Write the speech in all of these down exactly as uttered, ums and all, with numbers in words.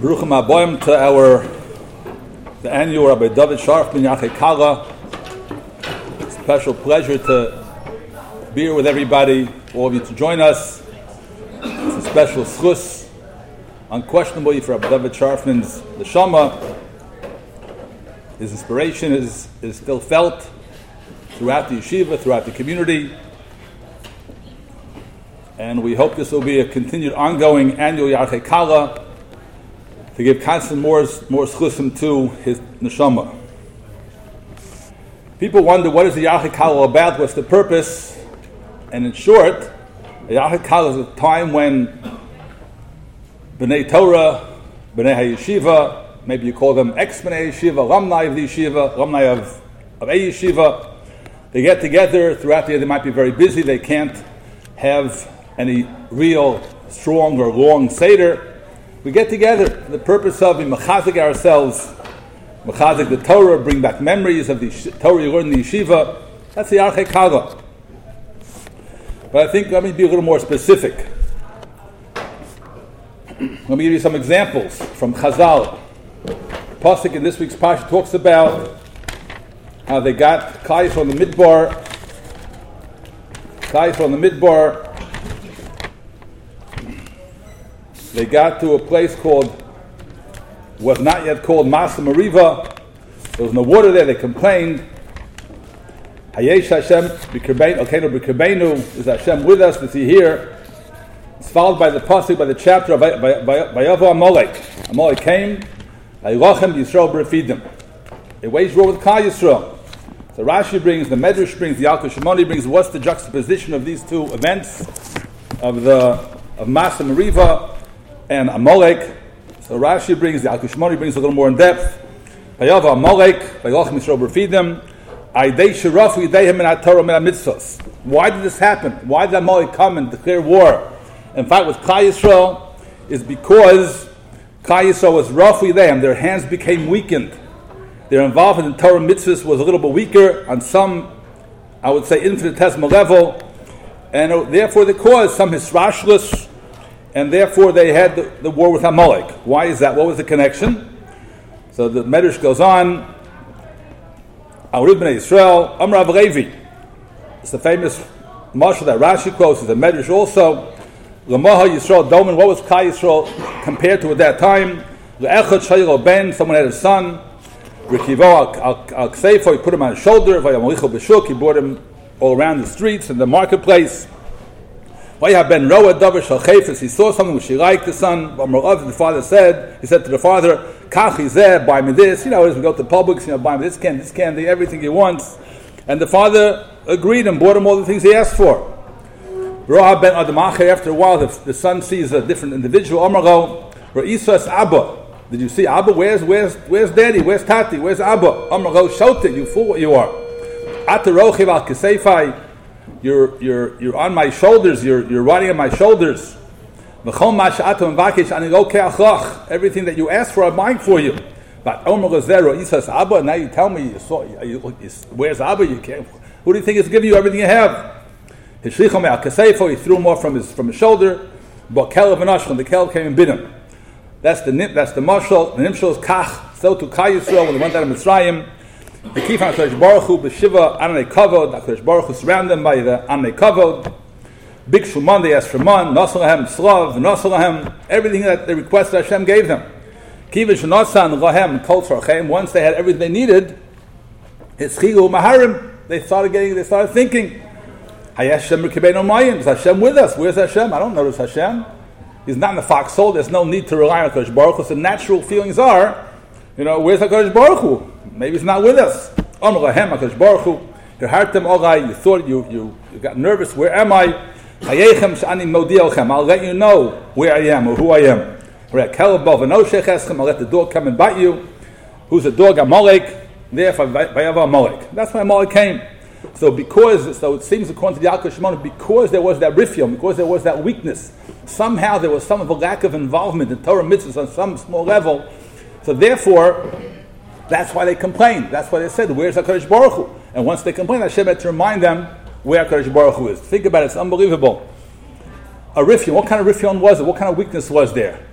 Baruchim Aboim to our the annual Rabbi David Sharfman Yachei Kala. Special pleasure to be here with everybody, all of you to join us. It's a special schus, unquestionably for Rabbi David Sharfman's neshama. His inspiration is, is still felt throughout the yeshiva, throughout the community. And we hope this will be a continued ongoing annual Yachei Kala to give constant more, more schusim to his neshama. People wonder, what is the Yachei Kala about? What's the purpose? And in short, the Yachei Kala is a time when B'nai Torah, B'nai HaYeshiva, maybe you call them ex-B'nai Yeshiva, alumni of the Yeshiva, alumni of, of a Yeshiva, they get together throughout the year. They might be very busy. They can't have any real strong or long Seder. We get together for the purpose of mechazik ourselves, mechazik the Torah, bring back memories of the Torah you learned in the yeshiva. That's the Yachei Kala. But I think let me be a little more specific. Let me give you some examples from Chazal. The pasuk in this week's parsha talks about how they got Kais on the Midbar, Kais on the Midbar. They got to a place called, was not yet called Masa Mariva. There was no water there. They complained. Hayesh Hashem b'kirbeinu, okay, no b'kirbeinu, is Hashem with us? Is He here? It's followed by the pasuk, by the chapter of Vayavo Amalek. Amalek came. Vayilachem Yisrael b'refidim. They waged war with Klal Yisrael. So Rashi brings, the Medrash brings, the Yalkut Shimoni brings. What's the juxtaposition of these two events of the of Masa Mariva and Amalek? So Rashi brings, the Yalkut Shimoni brings a little more in depth. Vayava Amalek, Vayilachem Yisrael b'refidim. Aidei sherafu yideihem min haTorah min hamitzvos. Why did this happen? Why did Amalek come and declare war? In fact, with Klal Yisrael, is because Klal Yisrael was rafu yideihem. Their hands became weakened. Their involvement in Torah mitzvahs was a little bit weaker on some, I would say, infinitesimal level, and therefore they caused some hisrashlis, and therefore they had the, the war with Amalek. Why is that? What was the connection? So the Medrash goes on. Arid b'nei Yisrael, Amar Rav Levi. It's the famous marshal that Rashi quotes. It's a Medrash also. L'maha Yisrael Domen. What was Klal Yisrael compared to at that time? Le'echad shayil ben. Someone had a son. Rekivo al ksefo. He put him on his shoulder. Vayamolicho b'shuk. He brought him all around the streets and the marketplace. Vayah ben roa davar shal chayfes. He saw something which he liked. The son. The father said. He said to the father, Kach izeh, buy me this. You know, as we go to Publix, you know, buy me this candy, this candy, everything he wants. And the father agreed and bought him all the things he asked for. Roha ben Adamache. After a while, the, the son sees a different individual. Amaro, Re'isas Abba. Did you see Abba? Where's where's where's Daddy? Where's Tati? Where's Abba? Amaro, shout it, you fool, what you are. Atarochiv al Kesefai. You're you're you're on my shoulders. You're you're riding on my shoulders. Everything that you ask for, I'm buying for you. But now you tell me, you saw, you, you, where's Abba? You can't. Who do you think is giving you everything you have? He threw him off from his from his shoulder. But the Kelv came and bit him. That's the that's the marshal. The nimshal is Kach. So to Klal Yisrael when they went out of Mitzrayim, the Kif HaKadosh Baruch Hu b'Shiva Anei Kavod. HaKadosh Baruch Hu surrounded them by the Anei Kavod. Big Shuman, they asked for man, Nasalahem, Slav, Nasalahem, everything that they requested Hashem gave them. Kivish Nasan, Lahem, Kol Tzarchem, once they had everything they needed, Hitzchilu Maharim, they started getting, they started thinking, Hayashem Rikibeno Mayim, is Hashem with us? Where's Hashem? I don't notice Hashem. He's not in the foxhole, there's no need to rely on HaKadosh Baruch Hu, so natural feelings are, you know, where's HaKadosh Baruch Hu? Maybe he's not with us. Om Lahem, HaKadosh Baruch Hu, your heart them Ogai, you thought, you, you, you got nervous, where am I? I'll let you know where I am or who I am. I'll let the dog come and bite you. Who's the dog? Amalek. Therefore, Amalek. That's why Amalek came. So because, so it seems according to the Yalkut Shimoni, because there was that rifyom, because there was that weakness, somehow there was some of a lack of involvement in Torah mitzvahs on some small level. So therefore, that's why they complained. That's why they said, where's HaKadosh Baruch Hu? And once they complained, Hashem had to remind them where HaKadosh Baruch Hu is. Think about it, it's unbelievable. A rifyon, what kind of rifyon was it? What kind of weakness was there?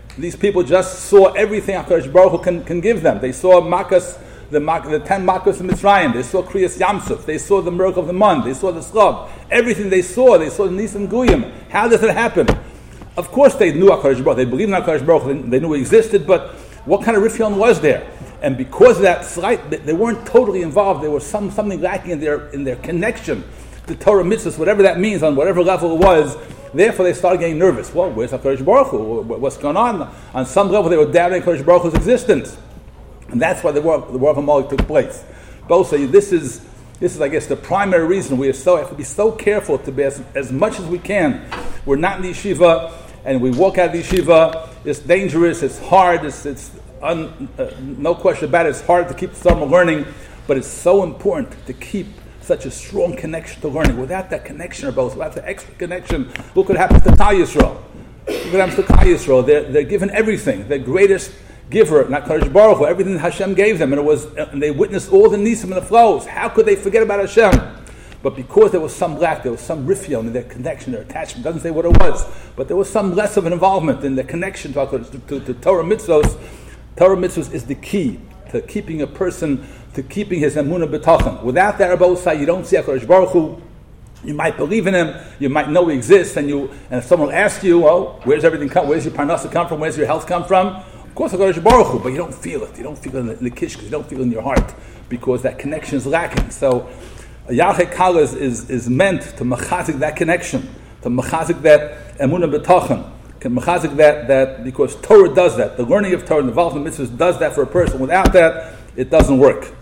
These people just saw everything HaKadosh Baruch Hu can, can give them. They saw Makas, the, the ten Makas of Mitzrayim. They saw Kriyas Yamsuf. They saw the miracle of the Mun. They saw the Schab. Everything they saw. They saw Nisan Guyim. How does it happen? Of course they knew HaKadosh Baruch Hu. They believed in HaKadosh Baruch Hu. They, they knew he existed, but what kind of Rifyon was there? And because of that slight, they weren't totally involved. There was some something lacking in their in their connection to Torah mitzvahs, whatever that means, on whatever level it was. Therefore, they started getting nervous. Well, where's HaKadosh Baruch Hu? What's going on? On some level, they were doubting HaKadosh Baruch Hu's existence. And that's why the war, the war of Amalek took place. Both say this is, this is, I guess, the primary reason we are so, have to be so careful to be as, as much as we can. We're not in the yeshiva, and we walk out of the yeshiva. It's dangerous, it's hard, it's, it's un, uh, no question about it. It's hard to keep someone learning, but it's so important to keep such a strong connection to learning. Without that connection, or both, without the extra connection, look what happens to Klal Yisrael. Look what happens to Klal Yisrael. They're, they're given everything. The greatest giver, not Kadosh Baruch Hu, everything that Hashem gave them, and it was, and they witnessed all the nisim and the flows. How could they forget about Hashem? But because there was some lack, there was some rifyon in their connection, their attachment. It doesn't say what it was, but there was some less of an involvement in their connection to, to, to, to Torah mitzvos. Torah mitzvos is the key to keeping a person, to keeping his emunah b'tachon. Without that, Rabosai, you don't see HaKadosh Baruch Hu. You might believe in him, you might know he exists, and you and if someone will ask you, well, where's everything come? Where's your parnasa come from? Where's your health come from? Of course, HaKadosh Baruch Hu, but you don't feel it. You don't feel it in the, in the kishkas. You don't feel it in your heart because that connection is lacking. So, Yachei Kala is, is, is meant to mechazik that connection, to mechazik that emunah b'tachon, can mechazik that, that because Torah does that. The learning of Torah, the involvement in mitzvahs does that for a person. Without that, it doesn't work.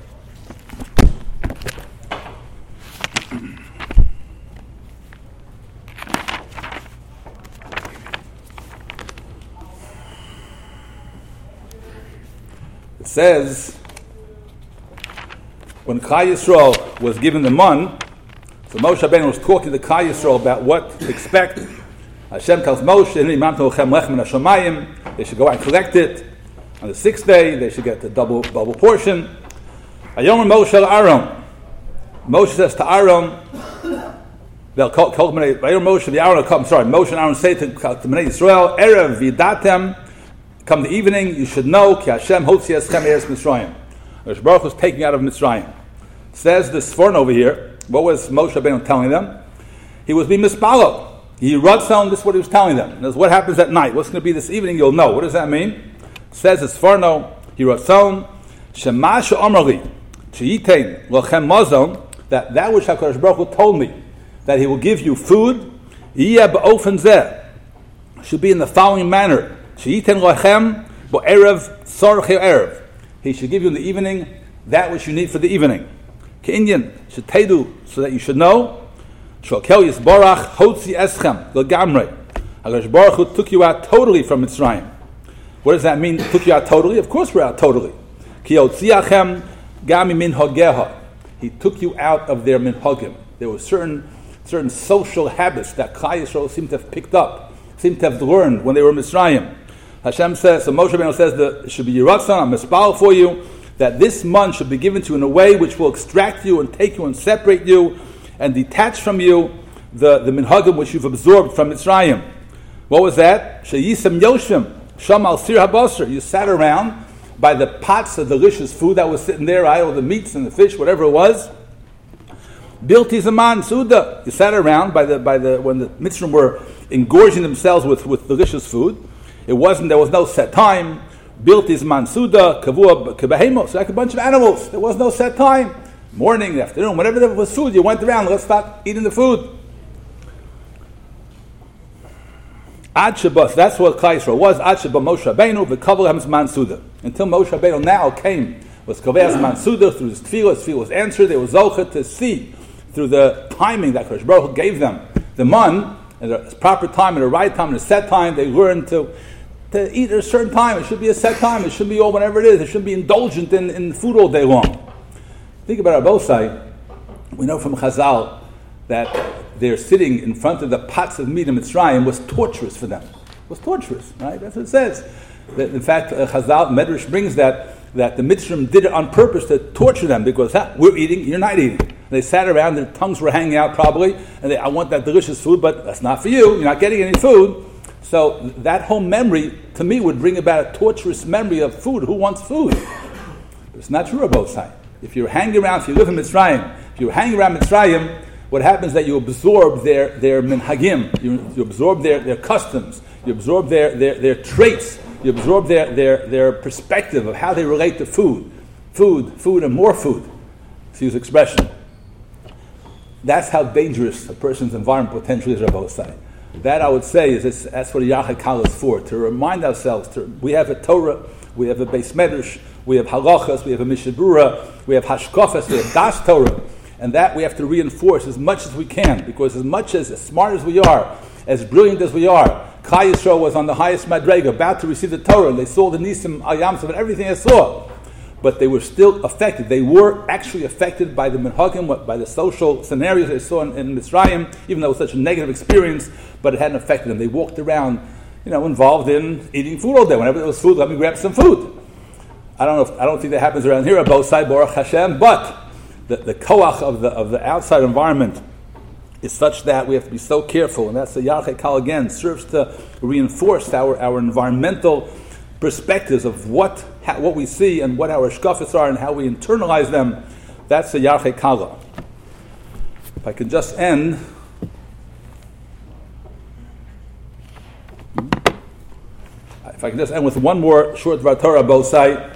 It says, when Klal Yisrael was given the mun, so Moshe Rabbeinu was talking to Klal Yisrael about what to expect. Hashem tells Moshe, they should go out and collect it. On the sixth day, they should get the double double portion. Ayom Moshe Aaron. Moshe says to Aaron, they'll call Ayom Moshe the Aaron. Come, sorry, Moshe and Aaron say to Bnei Yisrael, Erev Vidatem. Come the evening, you should know Ki Hashem Hotzi Eschem Eretz Mitzrayim. Hashem Baruch was taking out of Mitzrayim. Says the Sforno over here. What was Moshe Rabbeinu telling them? He was being mispalo. He wrote down this is what he was telling them. And what happens at night? What's going to be this evening? You'll know. What does that mean? Says the Sforno. He wrote down Shema she'omerli she'yitein lochem mazon, that that which HaKadosh Baruch Hu told me that He will give you food. Yiyeh ba'ofen zeh, should be in the following manner. She'yitein lochem bo'erev tzarech erev. He should give you in the evening that which you need for the evening. Ke'inyan she'tedu, so that you should know. Shokel Yisborach Hotzi Eschem L'gamrei. HaKadosh Baruch Hu took you out totally from Mitzrayim. What does that mean? Took you out totally? Of course we're out totally. Ki Hotziachem Gami Minhageha. He took you out of their minhagim. There were certain certain social habits that Klal Yisrael seemed to have picked up, seemed to have learned when they were in Mitzrayim. Hashem says, so Moshe Rabbeinu says that it should be Yiratzon, I'm mispal for you, that this month should be given to you in a way which will extract you and take you and separate you and detach from you the, the minhagim which you've absorbed from Mitzrayim. What was that? Sheyisem Yoshim, Sham al Sir Habasar. You sat around by the pots of delicious food that was sitting there, all the meats and the fish, whatever it was. Bilti Zaman Suda. You sat around by the by the when the Mitzrayim were engorging themselves with, with delicious food. It wasn't, there was no set time. Bilti Zaman Suda, Kavua Kabahemos, like a bunch of animals. There was no set time. Morning, afternoon, whenever there was food, you went around, let's start eating the food. Ad Shabbos, that's what Klal Yisrael was. Ad Shabbos Moshe Rabbeinu, v'kavol hem zman suda. Until Moshe Rabbeinu now came, was kaveh zman suda, through his tefillah, his tefillah was answered, they were zocheh to see, through the timing that Kadosh Baruch Hu gave them, the man, at a proper time, at a right time, at a set time, they learned to, to eat at a certain time. It should be a set time, it shouldn't be all whatever it is, it shouldn't be indulgent in, in food all day long. Think about our Bosai. We know from Chazal that they're sitting in front of the pots of meat in Mitzrayim was torturous for them. It was torturous, right? That's what it says. That, in fact, uh, Chazal, Medrash brings that that the Mitzrayim did it on purpose to torture them because huh, we're eating, you're not eating. And they sat around, their tongues were hanging out probably, and they, I want that delicious food, but that's not for you. You're not getting any food. So that whole memory, to me, would bring about a torturous memory of food. Who wants food? But it's not true on both sides. If you're hanging around, if you live in Mitzrayim, if you're hanging around Mitzrayim, what happens is that you absorb their, their minhagim, you, you absorb their, their customs, you absorb their, their, their traits, you absorb their, their, their perspective of how they relate to food. Food, food, and more food, to use expression. That's how dangerous a person's environment potentially is on both sides. That, I would say, is this, that's what the Yarchei Kala is for, to remind ourselves. To, we have a Torah, we have a Beis Medrash, we have halachas, we have a Mishnah Berurah, we have hashkafas, we have das Torah, and that we have to reinforce as much as we can, because as much as, as smart as we are, as brilliant as we are, Klal Yisrael was on the highest madrega, about to receive the Torah, and they saw the nisim, ayamsim, and everything they saw. But they were still affected. They were actually affected by the minhagim, by the social scenarios they saw in, in Mitzrayim, even though it was such a negative experience, but it hadn't affected them. They walked around, you know, involved in eating food all day. Whenever there was food, let me grab some food. I don't know. If, I don't think that happens around here, both sides, Baruch Hashem. But the, the koach of the of the outside environment is such that we have to be so careful, and that's the Yarchei Kal again serves to reinforce our our environmental perspectives of what how, what we see and what our shkafas are and how we internalize them. That's the Yarchei Kala. If I can just end. If I can just end with one more short Dvar Torah both sides.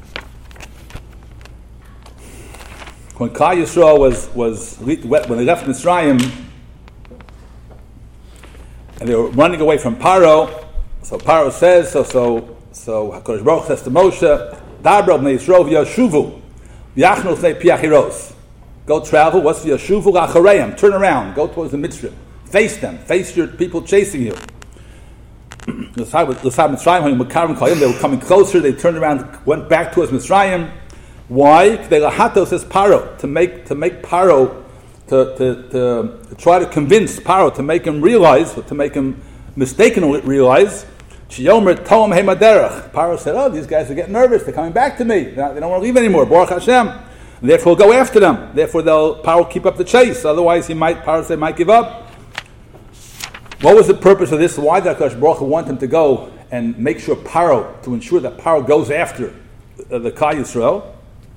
When Klal Yisrael was was when they left Mitzrayim and they were running away from Paro, so Paro says so so. So HaKadosh Baruch Hu says to Moshe, Dabra b'nei Yisrael v'yashuvu, v'yachnu l'fnei piachiros. Go travel, what's v'yashuvu l'achareim? Turn around, go towards the Mitzrayim. Face them, face your people chasing you. They were coming closer, they turned around, went back towards Mitzrayim. Why? Hato says Paro, to make to make Paro, to, to, to, to try to convince Paro, to make him realize, or to make him mistakenly realize, Paro said, oh, these guys are getting nervous. They're coming back to me. They don't want to leave anymore. Baruch Hashem. And therefore, we'll go after them. Therefore, they'll Paro will keep up the chase. Otherwise, he might Paro say might give up. What was the purpose of this? Why did HaKadosh Baruch Hu want them to go and make sure Paro, to ensure that Paro goes after uh, the Klal Yisrael?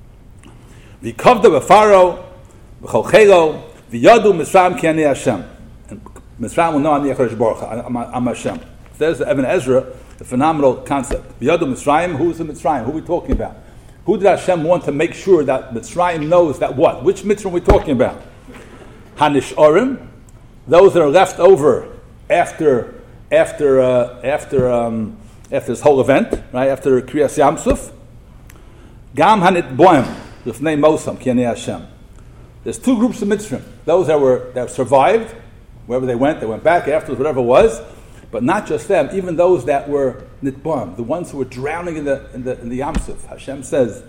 V'kavda b'Pharaoh v'cholchelo v'yadu Mitzrayim ki ani Hashem. And Mitzrayim will know I'm the HaKadosh Baruch Hu. I'm, I'm Hashem. There's the Ibn Ezra, a phenomenal concept. B'yadu Mitzrayim, who is the Mitzrayim? Who are we talking about? Who did Hashem want to make sure that Mitzrayim knows that what? Which Mitzrayim are we talking about? Hanish'orim, those that are left over after after uh, after um, after this whole event, right? After Kriyas Yamsuf. Gam Hanit Boim, Lifnei Mosam, Ki Ani Hashem. There's two groups of Mitzrayim. Those that were that survived, wherever they went, they went back afterwards, whatever it was. But not just them, even those that were nitbam, the ones who were drowning in the in the in the Yamsuf. Hashem says,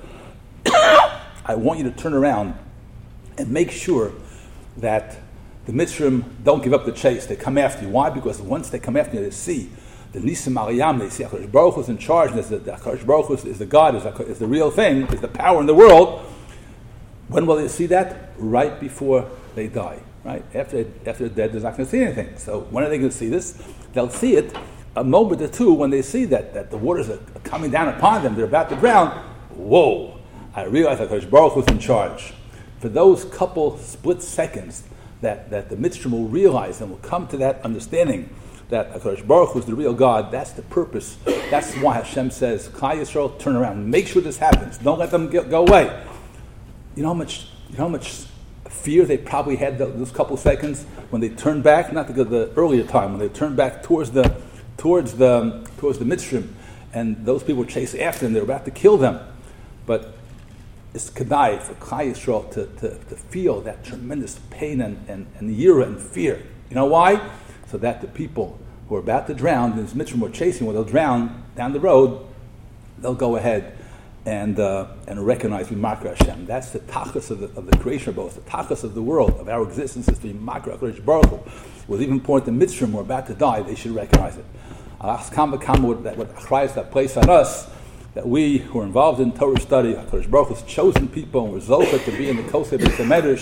I want you to turn around and make sure that the Mitzrayim don't give up the chase. They come after you. Why? Because once they come after you, they see the Nisim Aliyam, they see HaKadosh Baruch Hu is in charge, and the HaKadosh Baruch Hu is the God, is, is the real thing, is the power in the world. When will they see that? Right before they die. Right? After, after they're dead, they're not going to see anything. So when are they going to see this? They'll see it a moment or two when they see that, that the waters are coming down upon them, they're about to drown. Whoa, I realize that HaKadosh Baruch Hu is in charge. For those couple split seconds that, that the Mitzrayim will realize and will come to that understanding that HaKadosh Baruch Hu is the real God, that's the purpose. That's why Hashem says, Klal Yisrael, turn around. Make sure this happens. Don't let them get, go away. You know how much, you know how much fear they probably had those couple seconds when they turned back, not the, the earlier time, when they turned back towards the towards the towards the Mitzrayim, and those people were chasing after them, they were about to kill them. But it's kedai for Klal Yisrael to, to, to feel that tremendous pain and, and, and yira and fear. You know why? So that the people who are about to drown, and this Mitzrayim were chasing, when they'll drown down the road, they'll go ahead and uh, and recognize V'makra Hashem. That's the tachas of the, of the creation of both. The tachas of the world, of our existence, is the V'makra HaKadosh Baruch Hu. It was even important the Mitzrayim were about to die, they should recognize it. Alas, kam v'kam, what Christ that place on us, that we who are involved in Torah study, HaKadosh Baruch Hu's chosen people, and we're zochah to be in the Kosei B'Tei Medrash,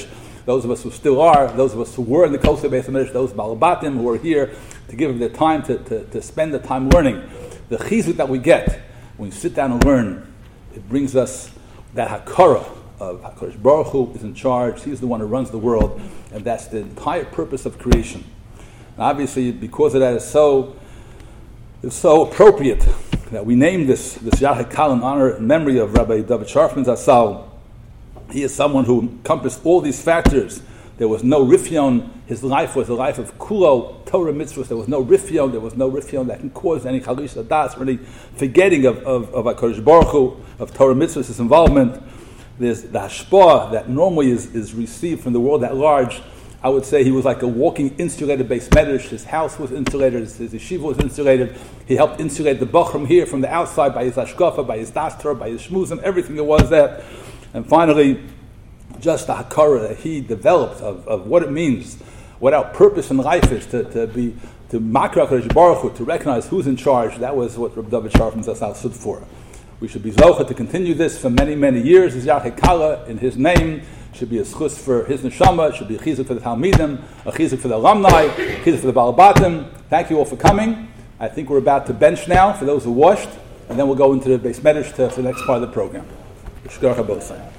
those of us who still are, those of us who were in the Kosei Beis HaMidrash, those Balabatim who are here to give them their time to, to, to spend the time learning. The chizuk that we get when we sit down and learn, it brings us that hakara of HaKadosh Baruch Hu is in charge. He's the one who runs the world, and that's the entire purpose of creation. And obviously, because of that, it's so it's so appropriate that we name this this Yad HaKal in honor and memory of Rabbi David Sharfman Zatzal. He is someone who encompassed all these factors. There was no rifyon. His life was a life of kulo, Torah mitzvahs. There was no rifyon. There was no rifyon that can cause any chalish adas, really forgetting of, of, of HaKadosh Baruch Hu, of Torah mitzvahs, his involvement. There's the hashpah that normally is, is received from the world at large. I would say he was like a walking insulated base medrash. His house was insulated. His, his yeshiva was insulated. He helped insulate the Bachram here from the outside by his hashkafa, by his dastra, by his shmuzim, everything that was there. And finally, just the hakara that he developed of, of what it means, what our purpose in life is, to, to be to makra HaKadosh Baruch Hu, to recognize who's in charge. That was what Rabbi David Sharfman Zatzal stood for. We should be zocha to continue this for many, many years. His Yad HaKala in his name should be a schus for his neshama. It should be a chizuk for the Talmidim, a chizuk for the alumni, a chizuk for the Balabatim. Thank you all for coming. I think we're about to bench now for those who washed, and then we'll go into the base medrash for the next part of the program. Shkar HaBosai.